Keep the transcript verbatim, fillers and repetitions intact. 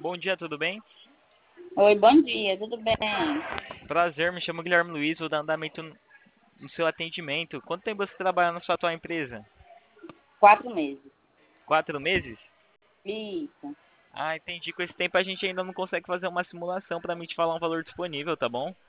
Bom dia, tudo bem? Oi, bom dia, tudo bem? Prazer, me chamo Guilherme Luiz, vou dar andamento no no seu atendimento. Quanto tempo você trabalha na sua atual empresa? Quatro meses. Quatro meses? Isso. Ah, entendi. Com esse tempo a gente ainda não consegue fazer uma simulação para mim te falar um valor disponível, tá bom?